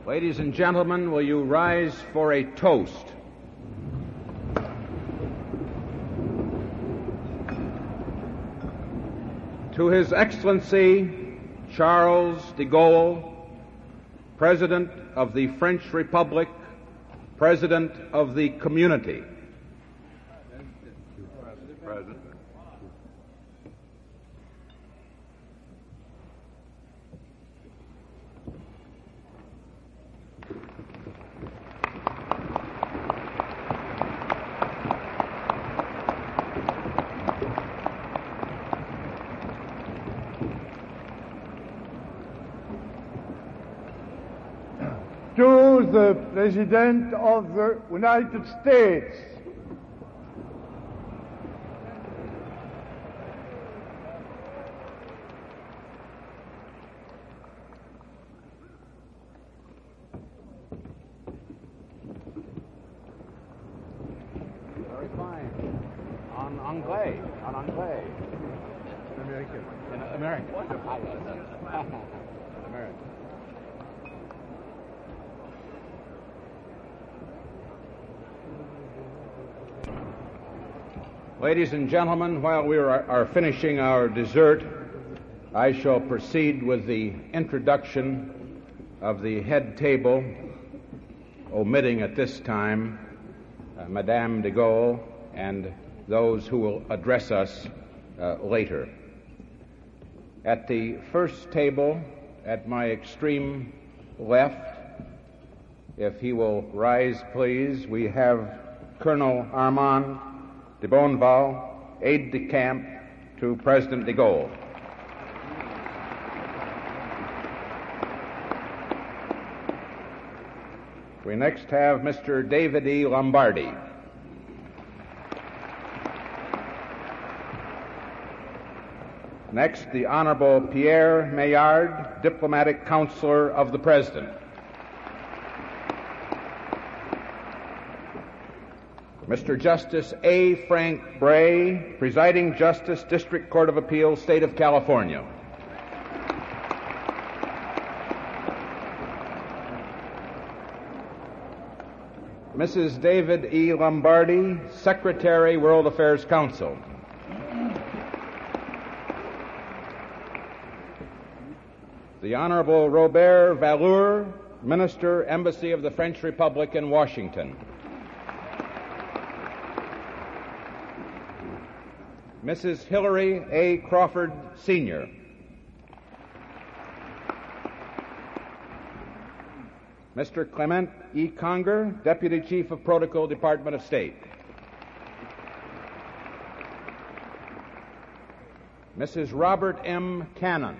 Ladies and gentlemen, will you rise for a toast? To His Excellency Charles de Gaulle, President of the French Republic, President of the Community. President. To the President of the United States. Very fine. En anglais. En anglais. American. In American. American. Ladies and gentlemen, while we are finishing our dessert, I shall proceed with the introduction of the head table, omitting at this time Madame de Gaulle and those who will address us later. At the first table, at my extreme left, if he will rise, please, we have Colonel Armand de Bonneval, aide-de-camp to President de Gaulle. We next have Mr. David E. Lombardi. Next, the Honorable Pierre Maillard, Diplomatic Counselor of the President. Mr. Justice A. Frank Bray, Presiding Justice, District Court of Appeals, State of California. Mrs. David E. Lombardi, Secretary, World Affairs Council. The Honorable Robert Valour, Minister, Embassy of the French Republic in Washington. Mrs. Hillary A. Crawford, Sr. Mr. Clement E. Conger, Deputy Chief of Protocol, Department of State. Mrs. Robert M. Cannon.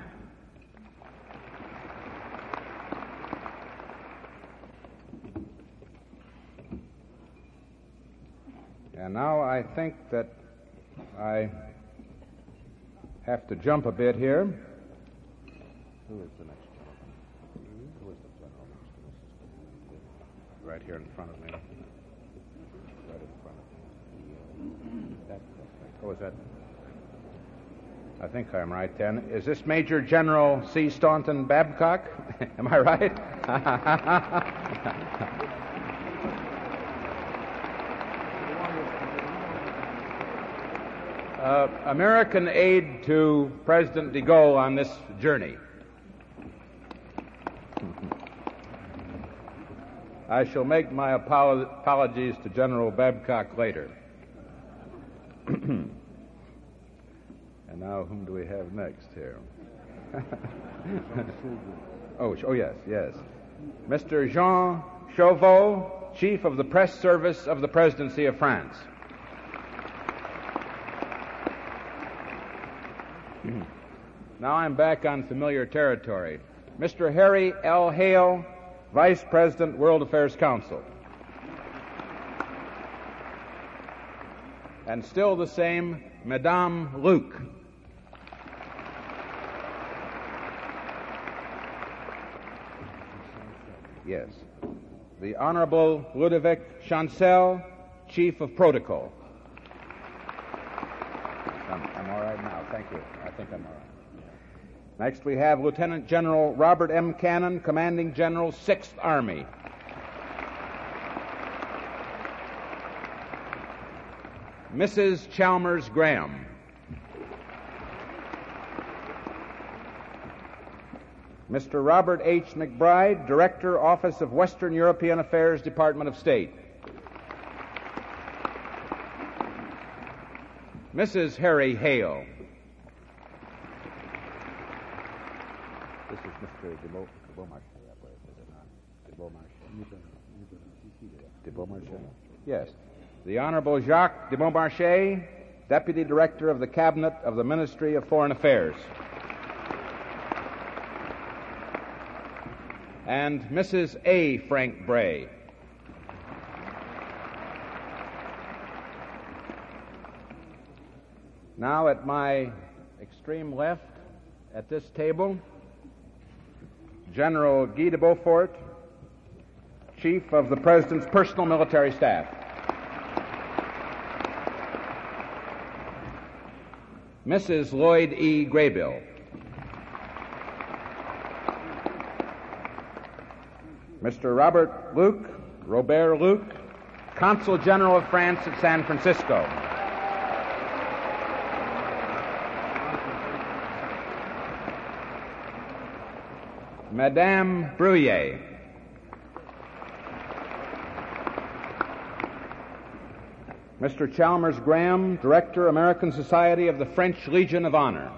And now I think that I have to jump a bit here. Who is the next gentleman? Who is the general next to Mrs. Right here in front of me. Right in front of me. Oh, is that? I think I'm right then. Is this Major General C. Staunton Babcock? Am I right? American aid to President de Gaulle on this journey. I shall make my apologies to General Babcock later. And now, whom do we have next here? Oh, yes. Mr. Jean Chauveau, Chief of the Press Service of the Presidency of France. Now I'm back on familiar territory. Mr. Harry L. Hale, Vice President, World Affairs Council. And still the same, Madame Luc. Yes. The Honorable Ludovic Chancel, Chief of Protocol. I'm all right now, thank you. I think I'm all right. Next, we have Lieutenant General Robert M. Cannon, Commanding General, 6th Army. Mrs. Chalmers Graham. Mr. Robert H. McBride, Director, Office of Western European Affairs, Department of State. Mrs. Harry Hale. This is Mr. de Beaumarchais, I believe, is it not? De Beaumarchais? Yes. The Honorable Jacques de Beaumarchais, Deputy Director of the Cabinet of the Ministry of Foreign Affairs. And Mrs. A. Frank Bray. Now at my extreme left at this table, General Guy de Beaufort, Chief of the President's Personal Military Staff. Mrs. Lloyd E. Graybill. Mr. Robert Luc, Consul General of France at San Francisco. Madame Bruyere. Mr. Chalmers Graham, Director, American Society of the French Legion of Honor.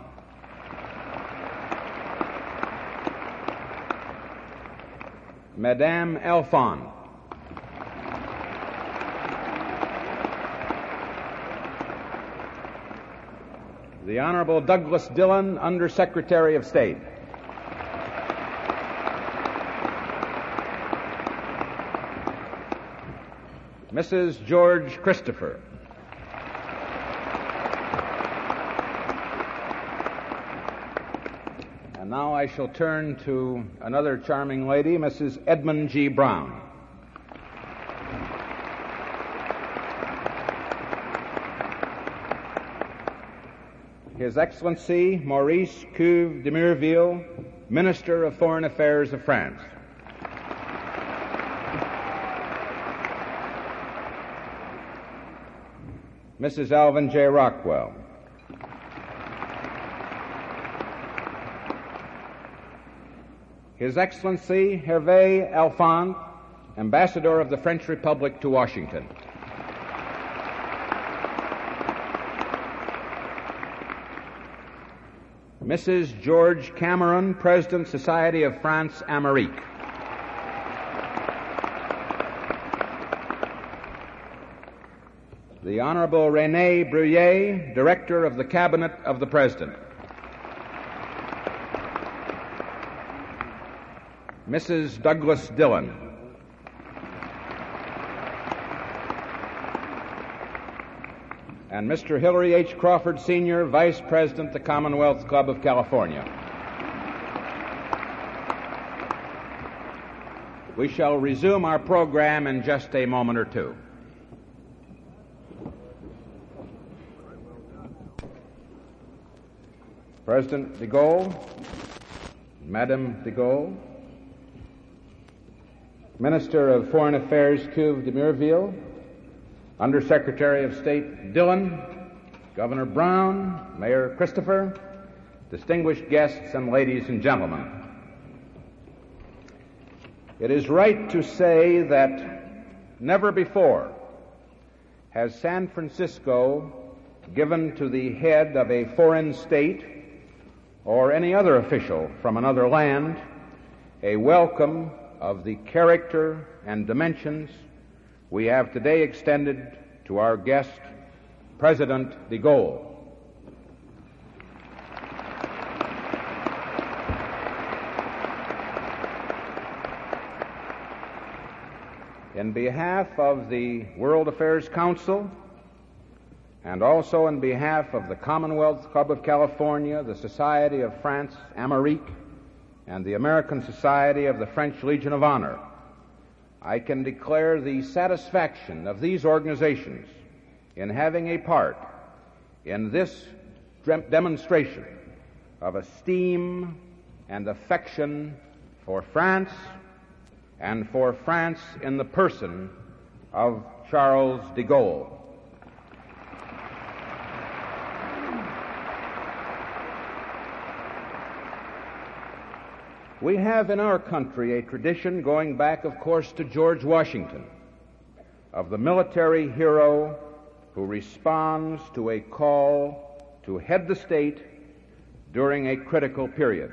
Madame Elfond. The Honorable Douglas Dillon, Under Secretary of State. Mrs. George Christopher. And now I shall turn to another charming lady, Mrs. Edmund G. Brown. His Excellency Maurice Cuve de Mireville, Minister of Foreign Affairs of France. Mrs. Alvin J. Rockwell. His Excellency Hervé Alphonse, Ambassador of the French Republic to Washington. Mrs. George Cameron, President, Society of France, Amérique. The Honorable René Bruyere, Director of the Cabinet of the President. Mrs. Douglas Dillon. And Mr. Hillary H. Crawford, Sr., Vice President, the Commonwealth Club of California. We shall resume our program in just a moment or two. President de Gaulle, Madame de Gaulle, Minister of Foreign Affairs Cuve de Mireville, Undersecretary of State Dillon, Governor Brown, Mayor Christopher, distinguished guests, and ladies and gentlemen. It is right to say that never before has San Francisco given to the head of a foreign state or any other official from another land a welcome of the character and dimensions we have today extended to our guest, President de Gaulle. In behalf of the World Affairs Council, and also on behalf of the Commonwealth Club of California, the Society of France, Amérique, and the American Society of the French Legion of Honor, I can declare the satisfaction of these organizations in having a part in this demonstration of esteem and affection for France and for France in the person of Charles de Gaulle. We have in our country a tradition going back, of course, to George Washington, of the military hero who responds to a call to head the state during a critical period.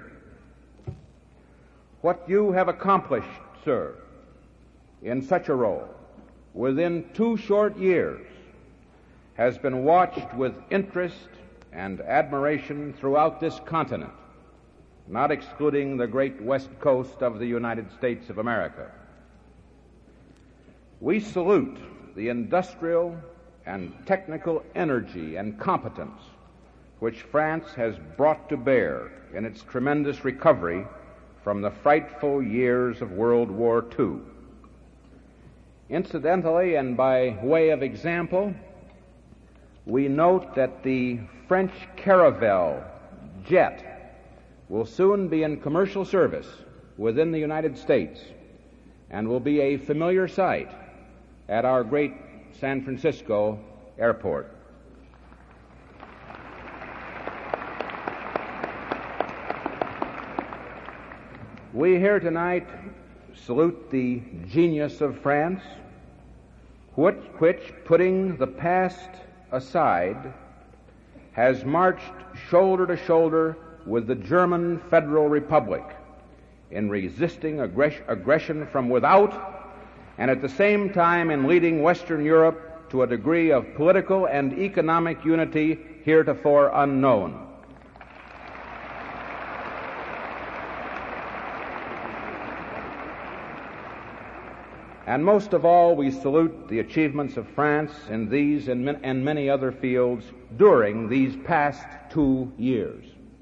What you have accomplished, sir, in such a role within 2 short years has been watched with interest and admiration throughout this continent, not excluding the great west coast of the United States of America. We salute the industrial and technical energy and competence which France has brought to bear in its tremendous recovery from the frightful years of World War II. Incidentally, and by way of example, we note that the French Caravelle jet will soon be in commercial service within the United States and will be a familiar sight at our great San Francisco airport. We here tonight salute the genius of France, which, putting the past aside, has marched shoulder to shoulder with the German Federal Republic in resisting aggression from without, and at the same time in leading Western Europe to a degree of political and economic unity heretofore unknown. And most of all, we salute the achievements of France in these and many other fields during these past 2 years.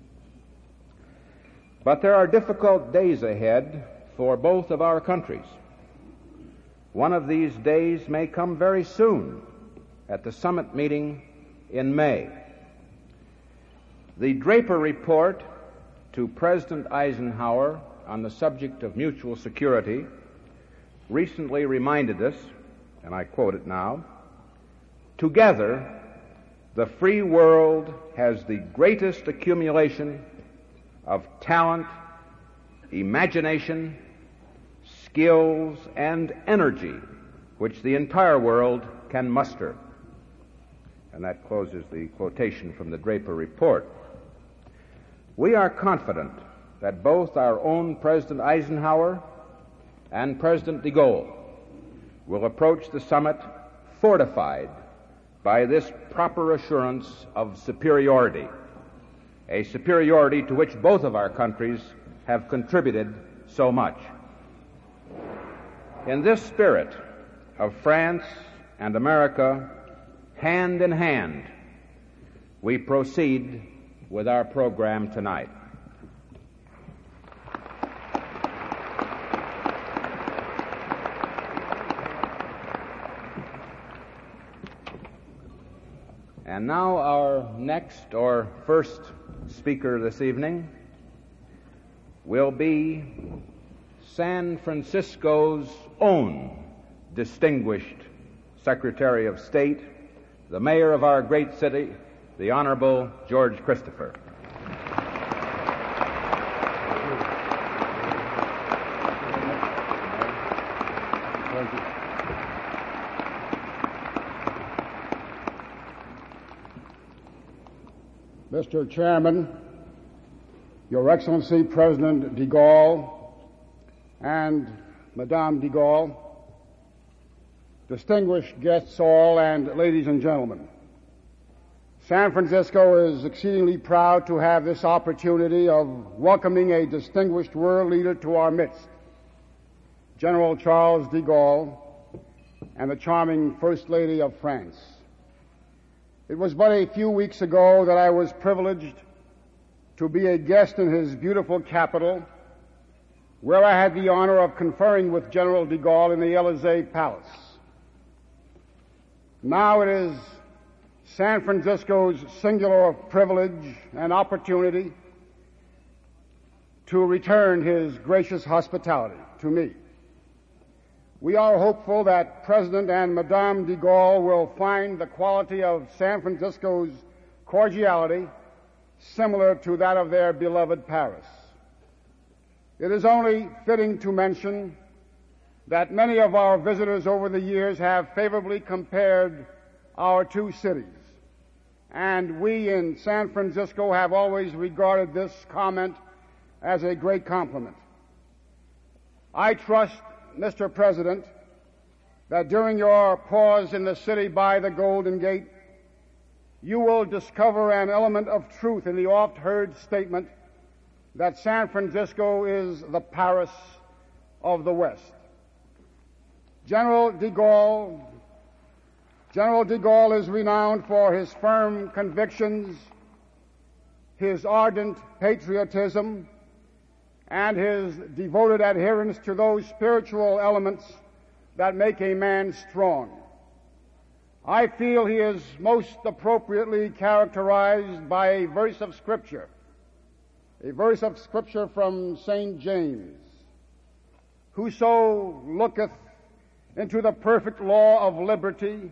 But there are difficult days ahead for both of our countries. One of these days may come very soon at the summit meeting in May. The Draper report to President Eisenhower on the subject of mutual security recently reminded us, and I quote it now, "Together, the free world has the greatest accumulation of talent, imagination, skills, and energy which the entire world can muster." And that closes the quotation from the Draper report. We are confident that both our own President Eisenhower and President de Gaulle will approach the summit fortified by this proper assurance of superiority, a superiority to which both of our countries have contributed so much. In this spirit of France and America, hand in hand, we proceed with our program tonight. And now our next or first speaker this evening will be San Francisco's own distinguished Secretary of State, the mayor of our great city, the Honorable George Christopher. Mr. Chairman, Your Excellency President de Gaulle and Madame de Gaulle, distinguished guests all, and ladies and gentlemen, San Francisco is exceedingly proud to have this opportunity of welcoming a distinguished world leader to our midst, General Charles de Gaulle and the charming First Lady of France. It was but a few weeks ago that I was privileged to be a guest in his beautiful capital, where I had the honor of conferring with General de Gaulle in the Élysée Palace. Now it is San Francisco's singular privilege and opportunity to return his gracious hospitality to me. We are hopeful that President and Madame de Gaulle will find the quality of San Francisco's cordiality similar to that of their beloved Paris. It is only fitting to mention that many of our visitors over the years have favorably compared our two cities, and we in San Francisco have always regarded this comment as a great compliment. I trust, Mr. President, that during your pause in the city by the Golden Gate, you will discover an element of truth in the oft-heard statement that San Francisco is the Paris of the West. General de Gaulle is renowned for his firm convictions, his ardent patriotism, and his devoted adherence to those spiritual elements that make a man strong. I feel he is most appropriately characterized by a verse of Scripture from St. James. Whoso looketh into the perfect law of liberty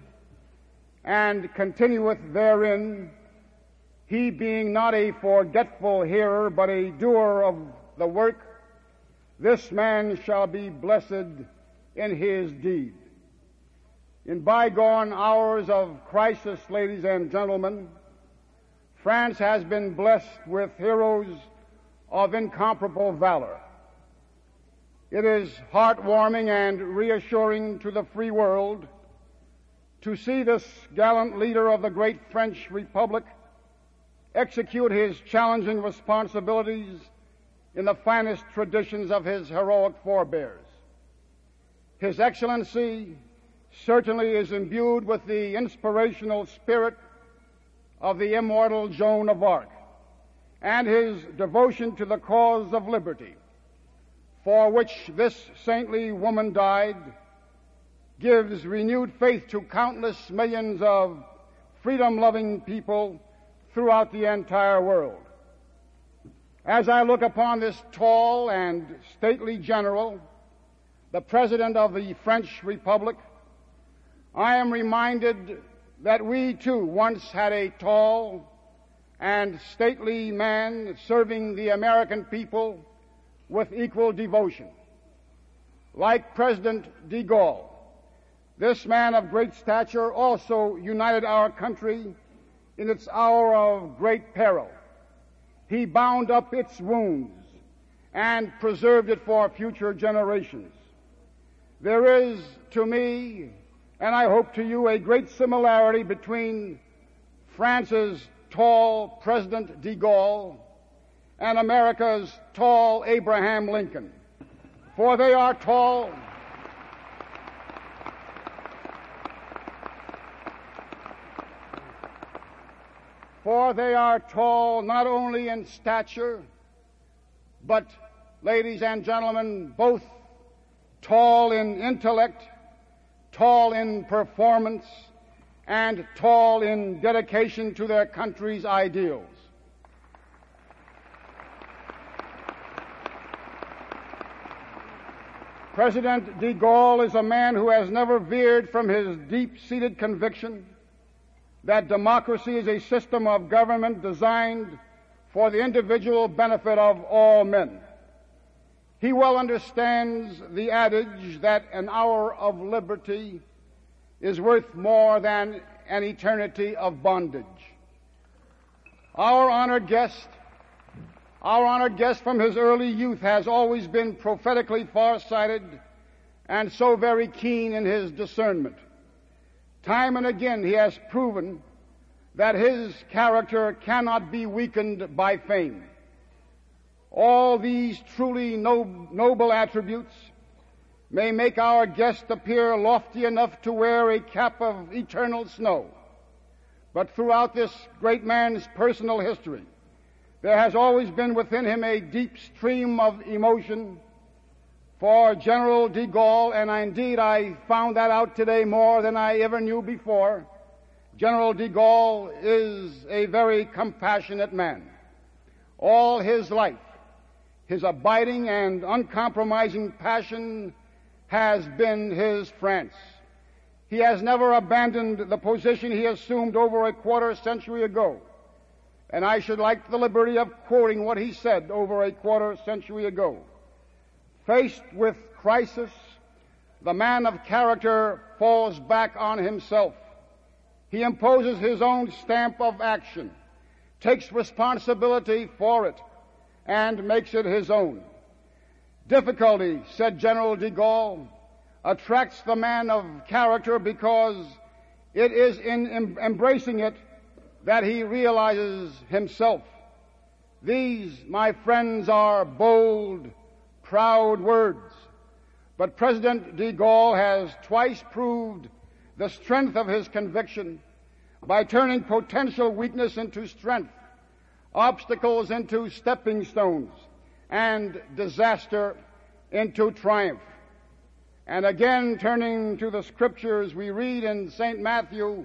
and continueth therein, he being not a forgetful hearer, but a doer of the work, this man shall be blessed in his deed. In bygone hours of crisis, ladies and gentlemen, France has been blessed with heroes of incomparable valor. It is heartwarming and reassuring to the free world to see this gallant leader of the great French Republic execute his challenging responsibilities in the finest traditions of his heroic forebears. His Excellency certainly is imbued with the inspirational spirit of the immortal Joan of Arc, and his devotion to the cause of liberty, for which this saintly woman died, gives renewed faith to countless millions of freedom-loving people throughout the entire world. As I look upon this tall and stately general, the President of the French Republic, I am reminded that we too once had a tall and stately man serving the American people with equal devotion. Like President de Gaulle, this man of great stature also united our country in its hour of great peril. He bound up its wounds and preserved it for future generations. There is, to me, and I hope to you, a great similarity between France's tall President de Gaulle and America's tall Abraham Lincoln. For they are tall. For they are tall not only in stature, but, ladies and gentlemen, both tall in intellect, tall in performance, and tall in dedication to their country's ideals. President de Gaulle is a man who has never veered from his deep-seated conviction that democracy is a system of government designed for the individual benefit of all men. He well understands the adage that an hour of liberty is worth more than an eternity of bondage. Our honored guest from his early youth has always been prophetically far-sighted and so very keen in his discernment. Time and again he has proven that his character cannot be weakened by fame. All these truly noble attributes may make our guest appear lofty enough to wear a cap of eternal snow. But throughout this great man's personal history, there has always been within him a deep stream of emotion for General de Gaulle, and indeed I found that out today more than I ever knew before. General de Gaulle is a very compassionate man. All his life, his abiding and uncompromising passion has been his France. He has never abandoned the position he assumed over a quarter century ago. And I should like the liberty of quoting what he said over a quarter century ago. Faced with crisis, the man of character falls back on himself. He imposes his own stamp of action, takes responsibility for it, and makes it his own. Difficulty, said General de Gaulle, attracts the man of character because it is in embracing it that he realizes himself. These, my friends, are bold, proud words, but President de Gaulle has twice proved the strength of his conviction by turning potential weakness into strength, obstacles into stepping stones, and disaster into triumph. And again, turning to the Scriptures, we read in St. Matthew,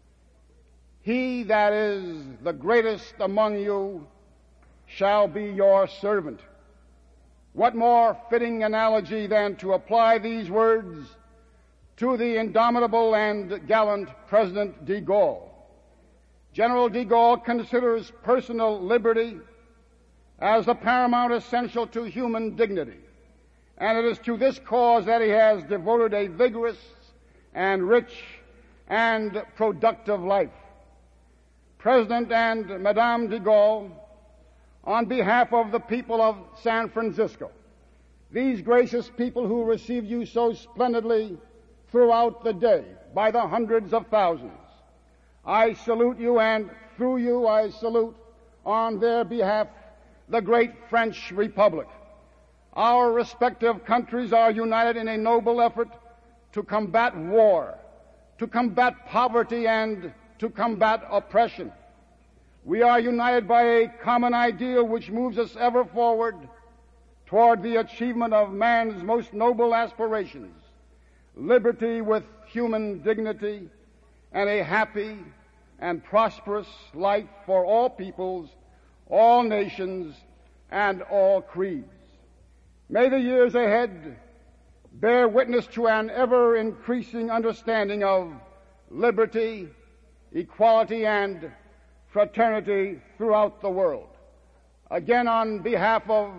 "He that is the greatest among you shall be your servant." What more fitting analogy than to apply these words to the indomitable and gallant President de Gaulle? General de Gaulle considers personal liberty as the paramount essential to human dignity, and it is to this cause that he has devoted a vigorous and rich and productive life. President and Madame de Gaulle, on behalf of the people of San Francisco, these gracious people who received you so splendidly throughout the day by the hundreds of thousands, I salute you, and through you I salute on their behalf the great French Republic. Our respective countries are united in a noble effort to combat war, to combat poverty, and to combat oppression. We are united by a common ideal which moves us ever forward toward the achievement of man's most noble aspirations, liberty with human dignity, and a happy and prosperous life for all peoples, all nations, and all creeds. May the years ahead bear witness to an ever-increasing understanding of liberty, equality, and fraternity throughout the world. Again, on behalf of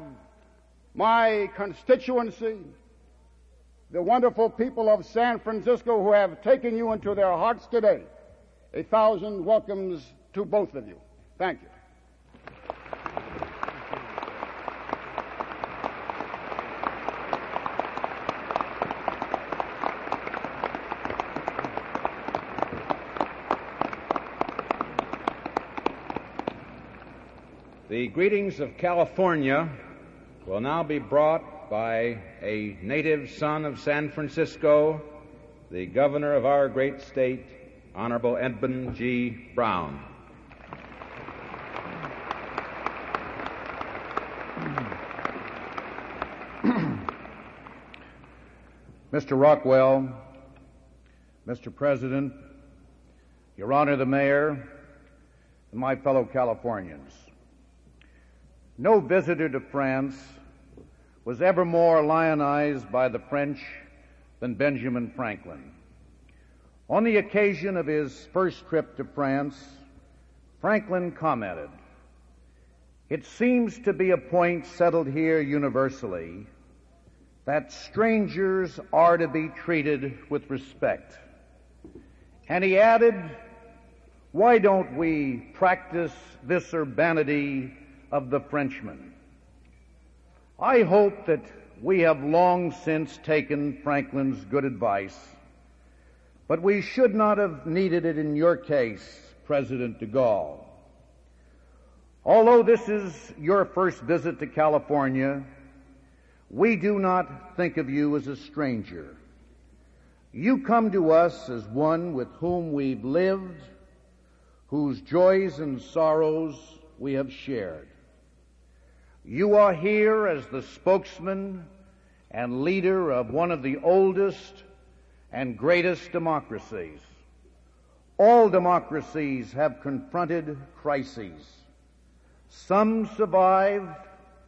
my constituency, the wonderful people of San Francisco who have taken you into their hearts today, 1,000 welcomes to both of you. Thank you. The greetings of California will now be brought by a native son of San Francisco, the governor of our great state, Honorable Edmund G. Brown. Mr. Rockwell, Mr. President, Your Honor the Mayor, and my fellow Californians, no visitor to France was ever more lionized by the French than Benjamin Franklin. On the occasion of his first trip to France, Franklin commented, "It seems to be a point settled here universally that strangers are to be treated with respect." And he added, "Why don't we practice this urbanity of the Frenchman?" I hope that we have long since taken Franklin's good advice, but we should not have needed it in your case, President de Gaulle. Although this is your first visit to California, we do not think of you as a stranger. You come to us as one with whom we've lived, whose joys and sorrows we have shared. You are here as the spokesman and leader of one of the oldest and greatest democracies. All democracies have confronted crises. Some survive,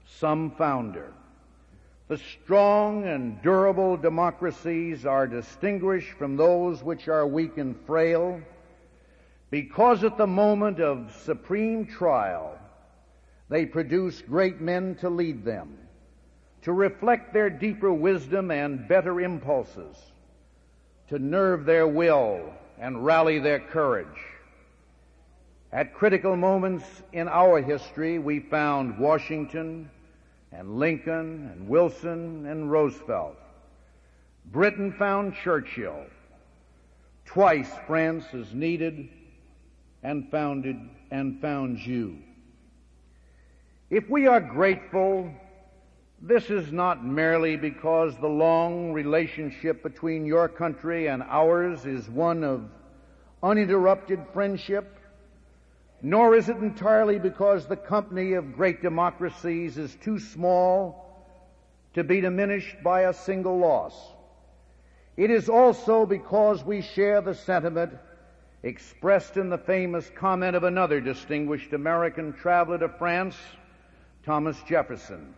some founder. The strong and durable democracies are distinguished from those which are weak and frail because at the moment of supreme trial, they produce great men to lead them, to reflect their deeper wisdom and better impulses, to nerve their will and rally their courage. At critical moments in our history, we found Washington and Lincoln and Wilson and Roosevelt. Britain found Churchill. Twice France has needed and found you. If we are grateful, this is not merely because the long relationship between your country and ours is one of uninterrupted friendship, nor is it entirely because the company of great democracies is too small to be diminished by a single loss. It is also because we share the sentiment expressed in the famous comment of another distinguished American traveler to France, Thomas Jefferson.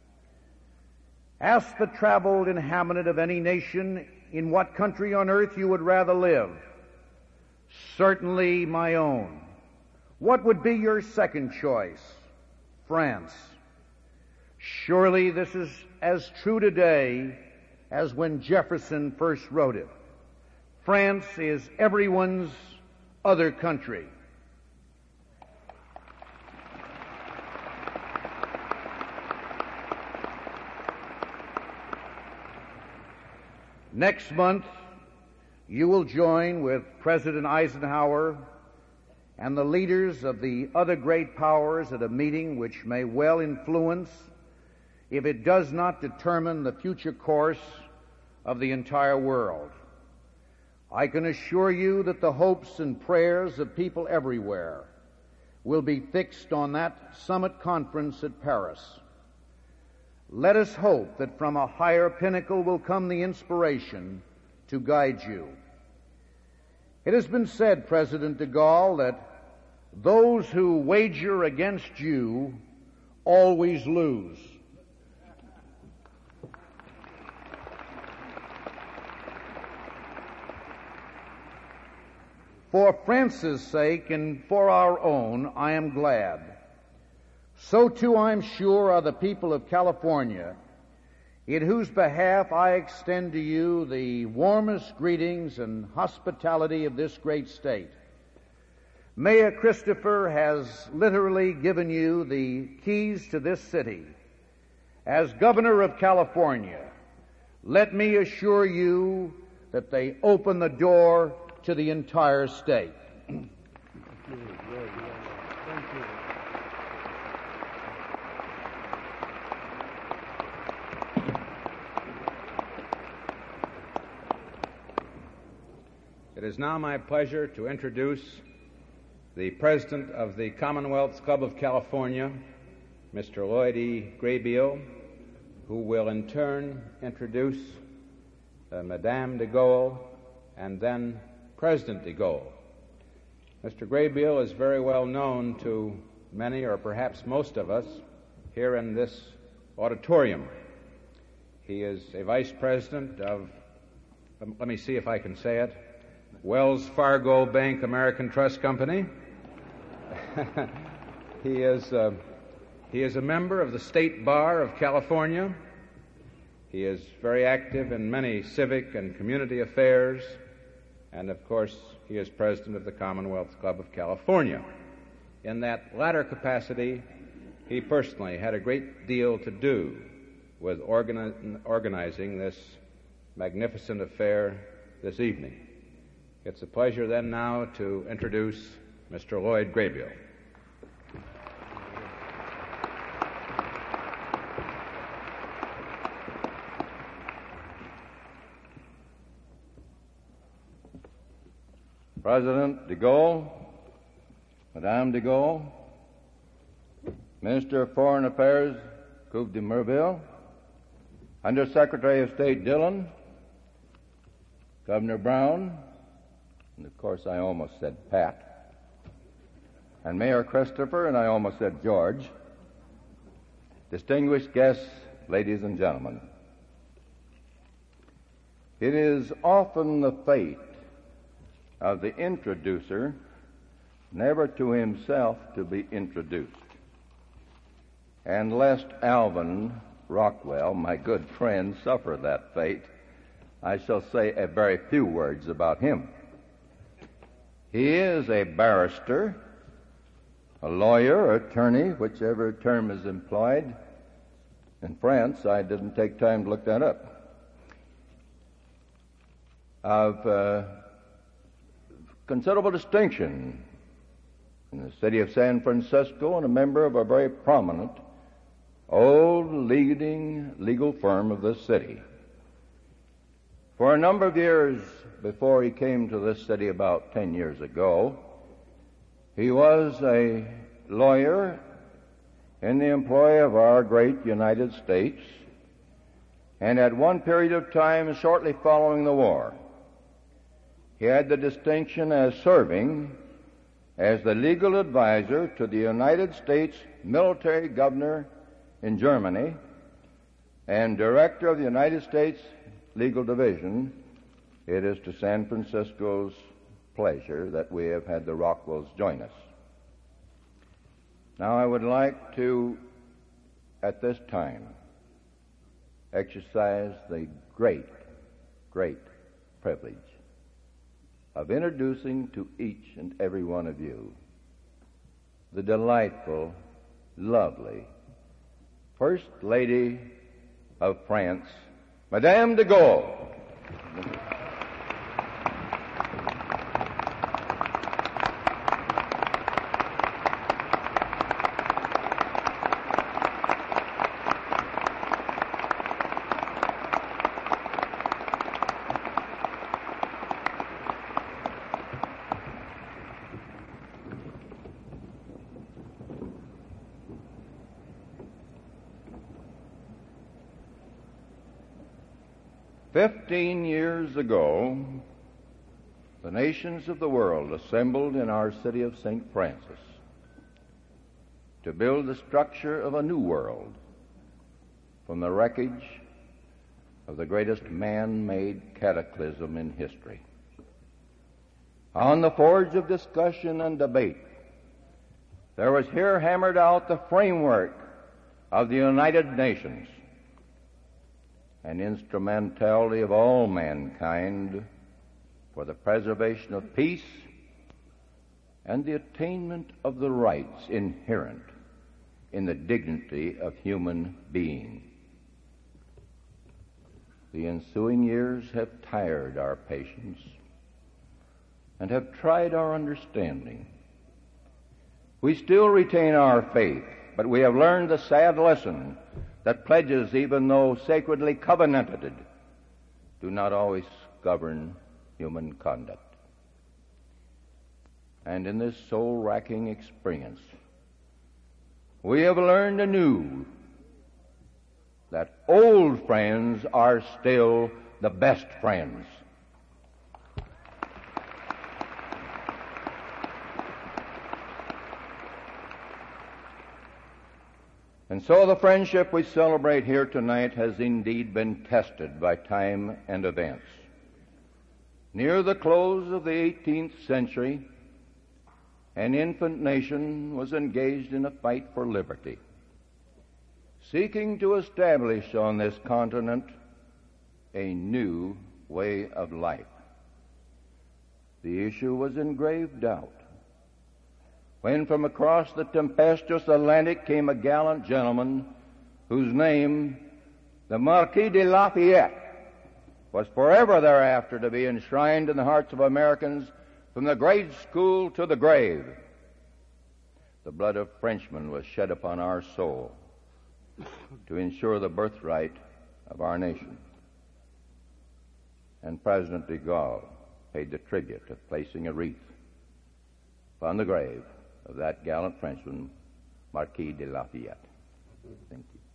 Ask the traveled inhabitant of any nation in what country on earth you would rather live. Certainly my own. What would be your second choice? France. Surely this is as true today as when Jefferson first wrote it. France is everyone's other country. Next month, you will join with President Eisenhower and the leaders of the other great powers at a meeting which may well influence, if it does not determine, the future course of the entire world. I can assure you that the hopes and prayers of people everywhere will be fixed on that summit conference at Paris. Let us hope that from a higher pinnacle will come the inspiration to guide you. It has been said, President de Gaulle, that those who wager against you always lose. For France's sake and for our own, I am glad. So too, I'm sure, are the people of California, in whose behalf I extend to you the warmest greetings and hospitality of this great state. Mayor Christopher has literally given you the keys to this city. As Governor of California, let me assure you that they open the door to the entire state. Thank you. It is now my pleasure to introduce the President of the Commonwealth Club of California, Mr. Lloyd E. Graybeal, who will in turn introduce Madame de Gaulle and then President de Gaulle. Mr. Graybeal is very well known to many, or perhaps most of us, here in this auditorium. He is a vice president of, let me see if I can say it, Wells Fargo Bank American Trust Company. He is a member of the State Bar of California. He is very active in many civic and community affairs, and of course, he is president of the Commonwealth Club of California. In that latter capacity, he personally had a great deal to do with organizing this magnificent affair this evening. It's a pleasure then now to introduce Mr. Lloyd Graybeal. President de Gaulle, Madame de Gaulle, Minister of Foreign Affairs Couve de Merville, Under Secretary of State Dillon, Governor Brown, and of course I almost said Pat, and Mayor Christopher, and I almost said George, distinguished guests, ladies and gentlemen, it is often the fate of the introducer never to himself to be introduced. And lest Alvin Rockwell, my good friend, suffer that fate, I shall say a very few words about him. He is a barrister, a lawyer, attorney, whichever term is employed. In France, I didn't take time to look that up. Of considerable distinction in the city of San Francisco and a member of a very prominent old leading legal firm of this city. For a number of years before he came to this city about 10 years ago, he was a lawyer in the employ of our great United States, and at one period of time shortly following the war, he had the distinction as serving as the legal advisor to the United States military governor in Germany and director of the United States Legal Division. It is to San Francisco's pleasure that we have had the Rockwells join us. Now I would like to, at this time, exercise the great privilege of introducing to each and every one of you the delightful, lovely First Lady of France, Madame de Gaulle. "15 years ago, the nations of the world assembled in our city of St. Francis to build the structure of a new world from the wreckage of the greatest man-made cataclysm in history. On the forge of discussion and debate, there was here hammered out the framework of the United Nations, an instrumentality of all mankind for the preservation of peace and the attainment of the rights inherent in the dignity of human being. The ensuing years have tired our patience and have tried our understanding. We still retain our faith, but we have learned the sad lesson that pledges, even though sacredly covenanted, do not always govern human conduct. And in this soul-racking experience, we have learned anew that old friends are still the best friends. And so the friendship we celebrate here tonight has indeed been tested by time and events. Near the close of the 18th century, an infant nation was engaged in a fight for liberty, seeking to establish on this continent a new way of life. The issue was in grave doubt when from across the tempestuous Atlantic came a gallant gentleman whose name, the Marquis de Lafayette, was forever thereafter to be enshrined in the hearts of Americans from the grade school to the grave. The blood of Frenchmen was shed upon our soul to ensure the birthright of our nation. And President de Gaulle paid the tribute of placing a wreath upon the grave of that gallant Frenchman, Marquis de Lafayette. Thank you.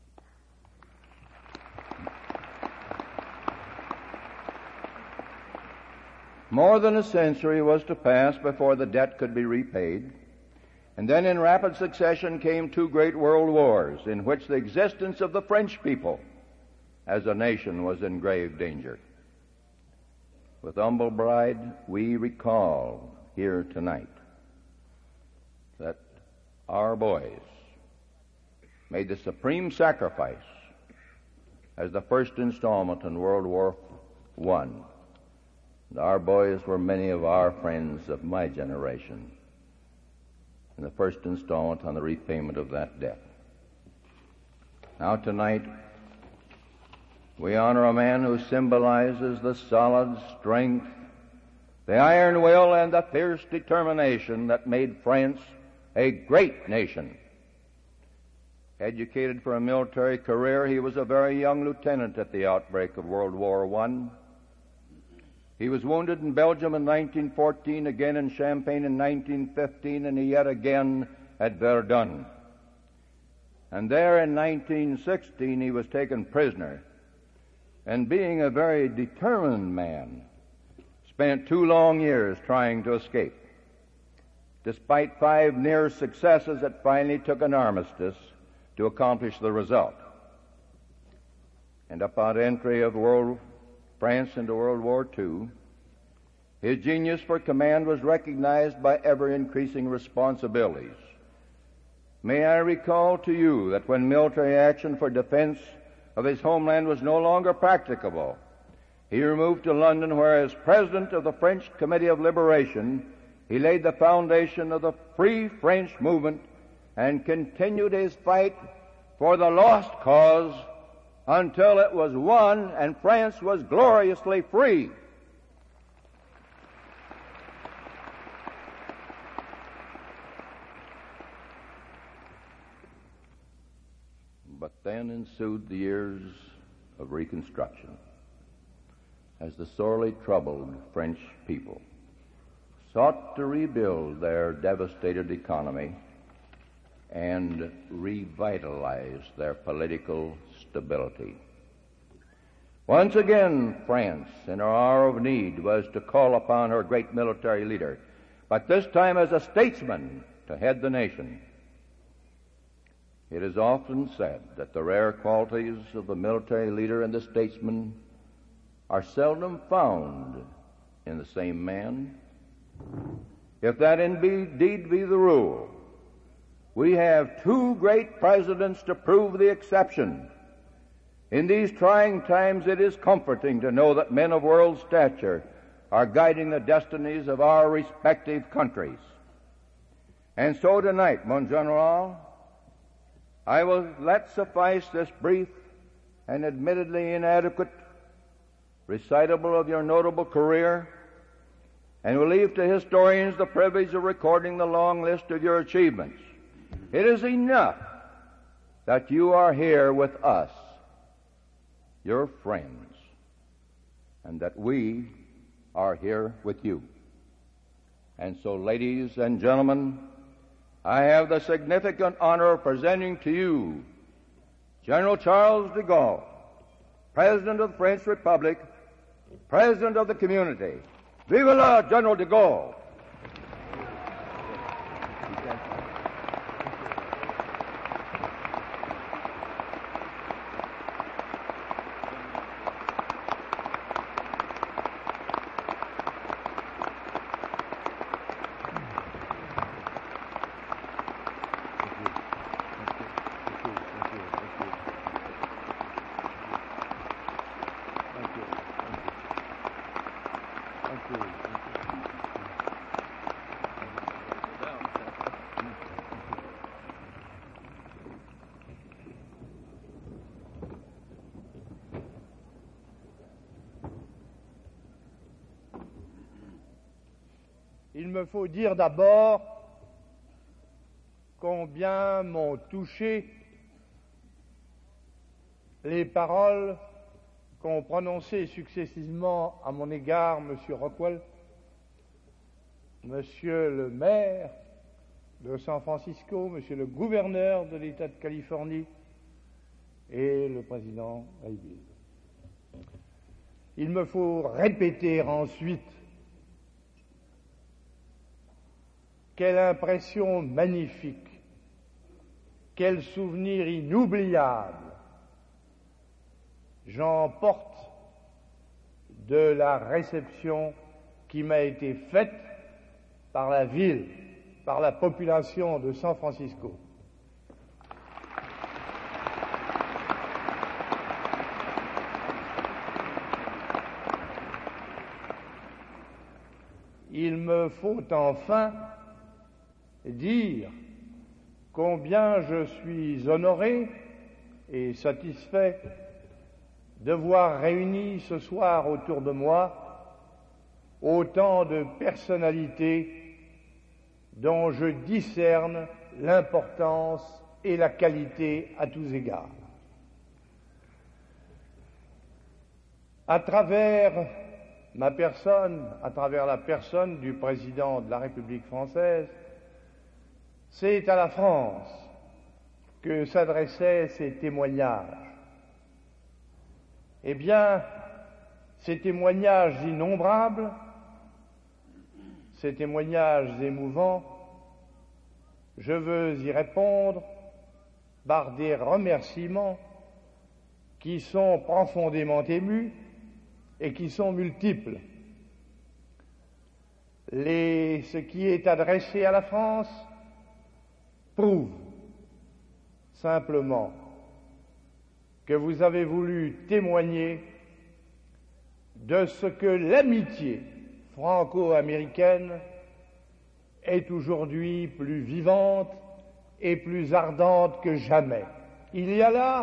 More than a century was to pass before the debt could be repaid, And then in rapid succession came two great world wars in which the existence of the French people as a nation was in grave danger. With humble pride, we recall here tonight that our boys made the supreme sacrifice as the first installment in World War I. And our boys were many of our friends of my generation in the first installment on the repayment of that debt. Now tonight, we honor a man who symbolizes the solid strength, the iron will, and the fierce determination that made France a great nation. Educated for a military career, he was a very young lieutenant at the outbreak of World War I. He was wounded in Belgium in 1914, again in Champagne in 1915, and yet again at Verdun. And there in 1916 he was taken prisoner, and being a very determined man, spent 2 long years trying to escape. Despite 5 near successes, it finally took an armistice to accomplish the result. And upon entry of France into World War II, his genius for command was recognized by ever-increasing responsibilities. May I recall to you that when military action for defense of his homeland was no longer practicable, he removed to London, where as president of the French Committee of Liberation, he laid the foundation of the Free French movement and continued his fight for the lost cause until it was won and France was gloriously free. But then ensued the years of Reconstruction, as the sorely troubled French people sought to rebuild their devastated economy and revitalize their political stability. Once again, France, in her hour of need, was to call upon her great military leader, but this time as a statesman to head the nation. It is often said that the rare qualities of the military leader and the statesman are seldom found in the same man. If that indeed be the rule, we have 2 great presidents to prove the exception. In these trying times, it is comforting to know that men of world stature are guiding the destinies of our respective countries. And so tonight, Mon General, I will let suffice this brief and admittedly inadequate recitable of your notable career, and will leave to historians the privilege of recording the long list of your achievements. It is enough that you are here with us, your friends, and that we are here with you. And so, ladies and gentlemen, I have the significant honor of presenting to you General Charles de Gaulle, President of the French Republic, President of the community. Vive la General de Gaulle! Il me faut dire d'abord combien m'ont touché les paroles qu'ont prononcées successivement à mon égard M. Rockwell, M. le maire de San Francisco, M. le gouverneur de l'État de Californie et le président Reagan. Il me faut répéter ensuite quelle impression magnifique, quel souvenir inoubliable j'en porte de la réception qui m'a été faite par la ville, par la population de San Francisco. Il me faut enfin dire combien je suis honoré et satisfait de voir réunis ce soir autour de moi autant de personnalités dont je discerne l'importance et la qualité à tous égards. À travers ma personne, à travers la personne du président de la République française, c'est à la France que s'adressaient ces témoignages. Eh bien, ces témoignages innombrables, ces témoignages émouvants, je veux y répondre par des remerciements qui sont profondément émus et qui sont multiples. Ce qui est adressé à la France prouve simplement que vous avez voulu témoigner de ce que l'amitié franco-américaine est aujourd'hui plus vivante et plus ardente que jamais. Il y a là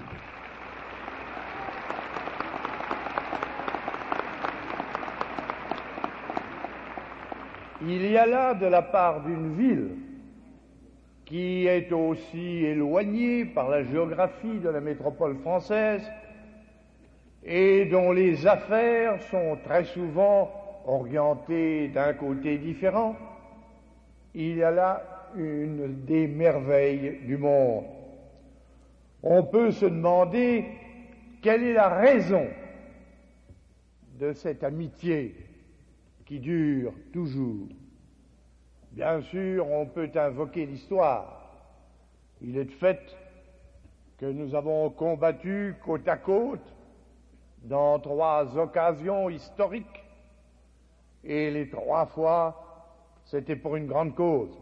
de la part d'une ville qui est aussi éloignée par la géographie de la métropole française et dont les affaires sont très souvent orientées d'un côté différent, il y a là une des merveilles du monde. On peut se demander quelle est la raison de cette amitié qui dure toujours. Bien sûr, on peut invoquer l'histoire. Il est de fait que nous avons combattu côte à côte dans 3 occasions historiques, et les 3 fois, c'était pour une grande cause.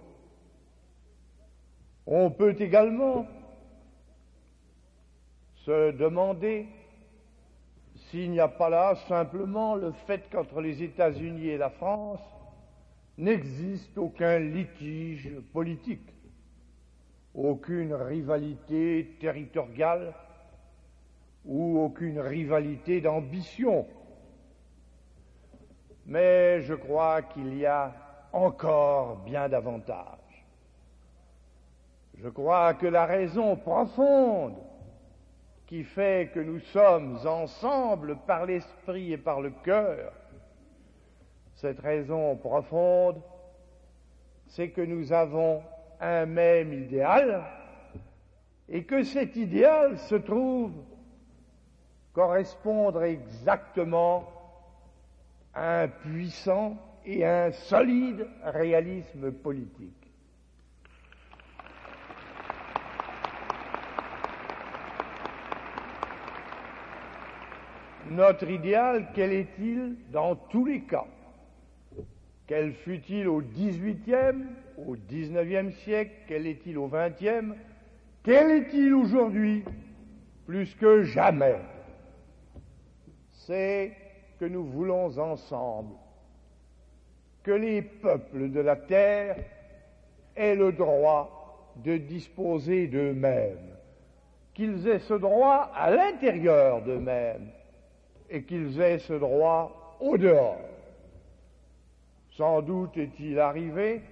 On peut également se demander s'il n'y a pas là simplement le fait qu'entre les États-Unis et la France n'existe aucun litige politique, aucune rivalité territoriale ou aucune rivalité d'ambition. Mais je crois qu'il y a encore bien davantage. Je crois que la raison profonde qui fait que nous sommes ensemble par l'esprit et par le cœur, cette raison profonde, c'est que nous avons un même idéal et que cet idéal se trouve correspondre exactement à un puissant et un solide réalisme politique. Notre idéal, quel est-il dans tous les cas? Quel fut-il au XVIIIe, au XIXe siècle? Quel est-il au XXe? Quel est-il aujourd'hui? Plus que jamais. C'est que nous voulons ensemble que les peuples de la terre aient le droit de disposer d'eux-mêmes, qu'ils aient ce droit à l'intérieur d'eux-mêmes et qu'ils aient ce droit au dehors. Sans doute est-il arrivé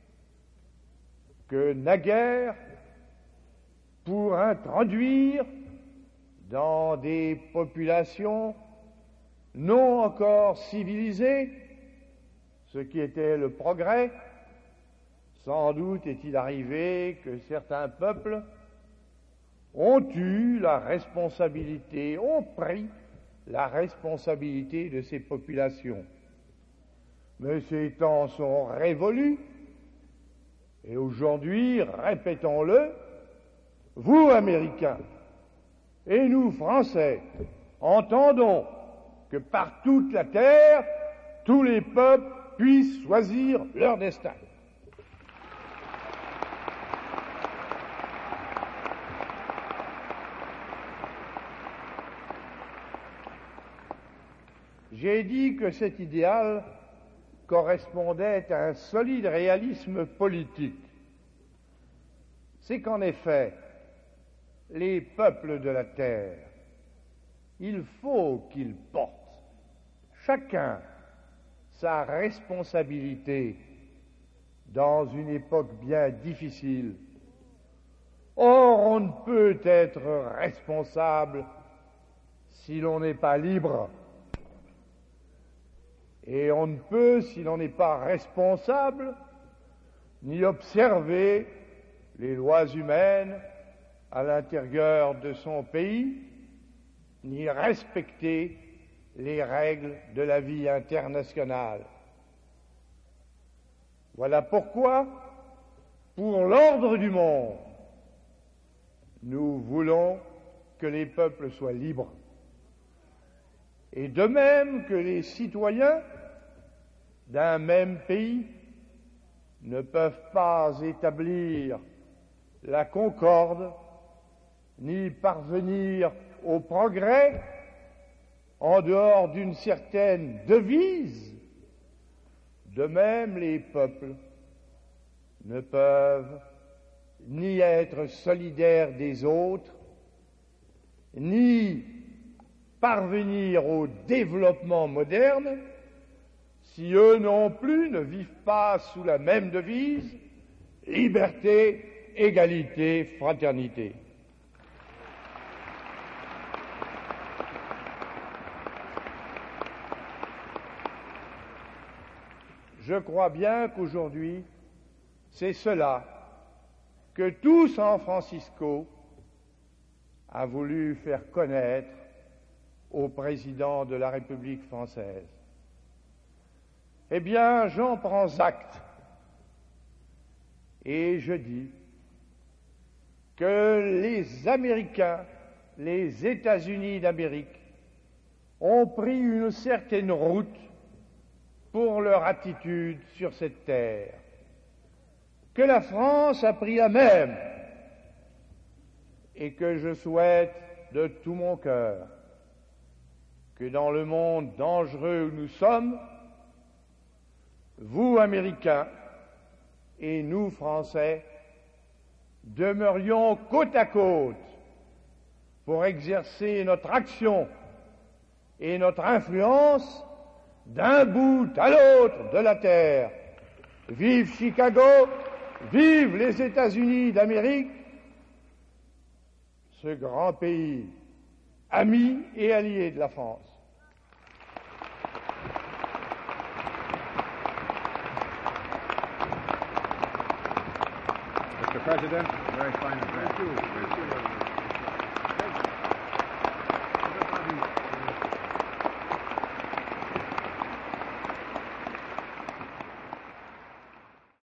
que naguère, pour introduire dans des populations non encore civilisées ce qui était le progrès, sans doute est-il arrivé que certains peuples ont eu la responsabilité, ont pris la responsabilité de ces populations. Mais ces temps sont révolus Et aujourd'hui, répétons-le, vous, Américains, et nous, Français, entendons que par toute la terre, tous les peuples puissent choisir leur destin. J'ai dit que cet idéal correspondait à un solide réalisme politique. C'est qu'en effet, les peuples de la terre, il faut qu'ils portent chacun sa responsabilité dans une époque bien difficile. Or, on ne peut être responsable si l'on n'est pas libre. Et on ne peut, si l'on n'est pas responsable, ni observer les lois humaines à l'intérieur de son pays, ni respecter les règles de la vie internationale. Voilà pourquoi, pour l'ordre du monde, nous voulons que les peuples soient libres. Et de même que les citoyens d'un même pays ne peuvent pas établir la concorde ni parvenir au progrès en dehors d'une certaine devise, de même les peuples ne peuvent ni être solidaires des autres, ni parvenir au développement moderne si eux non plus ne vivent pas sous la même devise, liberté, égalité, fraternité. Je crois bien qu'aujourd'hui, c'est cela que tout San Francisco a voulu faire connaître au président de la République française. Eh bien, j'en prends acte et je dis que les Américains, les États-Unis d'Amérique, ont pris une certaine route pour leur attitude sur cette terre, que la France a pris la même et que je souhaite de tout mon cœur que dans le monde dangereux où nous sommes, vous, Américains, et nous, Français, demeurions côte à côte pour exercer notre action et notre influence d'un bout à l'autre de la terre. Vive Chicago, vive les États-Unis d'Amérique, ce grand pays, ami et allié de la France. Mr. President, very fine address. Thank you.